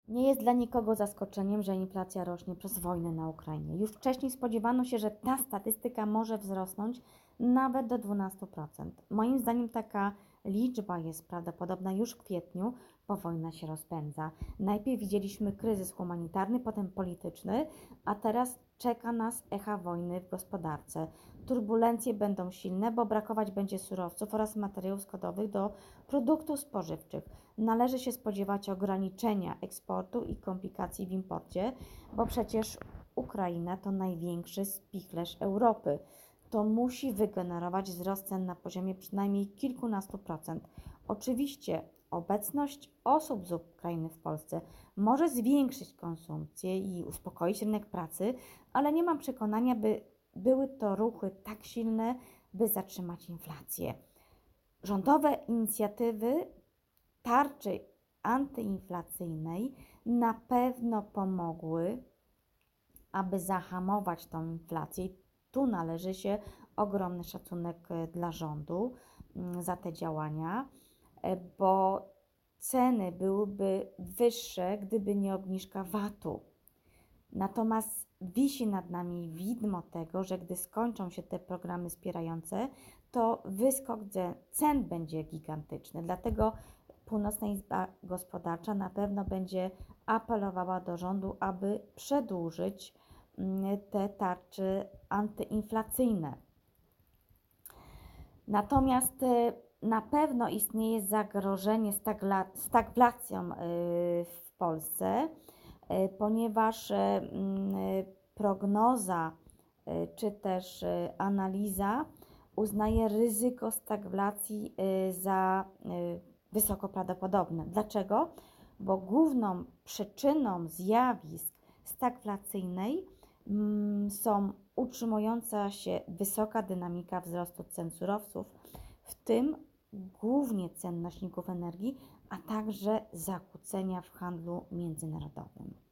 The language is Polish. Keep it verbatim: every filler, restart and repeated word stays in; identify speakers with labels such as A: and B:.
A: Nie jest dla nikogo zaskoczeniem, że inflacja rośnie przez wojnę na Ukrainie. Już wcześniej spodziewano się, że ta statystyka może wzrosnąć nawet do dwunastu procent. Moim zdaniem taka liczba jest prawdopodobna już w kwietniu, bo wojna się rozpędza. Najpierw widzieliśmy kryzys humanitarny, potem polityczny, a teraz czeka nas echa wojny w gospodarce. Turbulencje będą silne, bo brakować będzie surowców oraz materiałów składowych do produktów spożywczych. Należy się spodziewać ograniczenia eksportu i komplikacji w imporcie, bo przecież Ukraina to największy spichlerz Europy. To musi wygenerować wzrost cen na poziomie przynajmniej kilkunastu procent. Oczywiście obecność osób z Ukrainy w Polsce może zwiększyć konsumpcję i uspokoić rynek pracy, ale nie mam przekonania, by były to ruchy tak silne, by zatrzymać inflację. Rządowe inicjatywy tarczy antyinflacyjnej na pewno pomogły, aby zahamować tą inflację. Tu należy się ogromny szacunek dla rządu za te działania, bo ceny byłyby wyższe, gdyby nie obniżka vatu. Natomiast wisi nad nami widmo tego, że gdy skończą się te programy wspierające, to wyskok cen będzie gigantyczny. Dlatego Północna Izba Gospodarcza na pewno będzie apelowała do rządu, aby przedłużyć te tarcze antyinflacyjne. Natomiast na pewno istnieje zagrożenie stagflacją w Polsce, ponieważ prognoza czy też analiza uznaje ryzyko stagflacji za wysoko prawdopodobne. Dlaczego? Bo główną przyczyną zjawisk stagflacyjnej są utrzymująca się wysoka dynamika wzrostu cen surowców, w tym głównie cen nośników energii, a także zakłócenia w handlu międzynarodowym.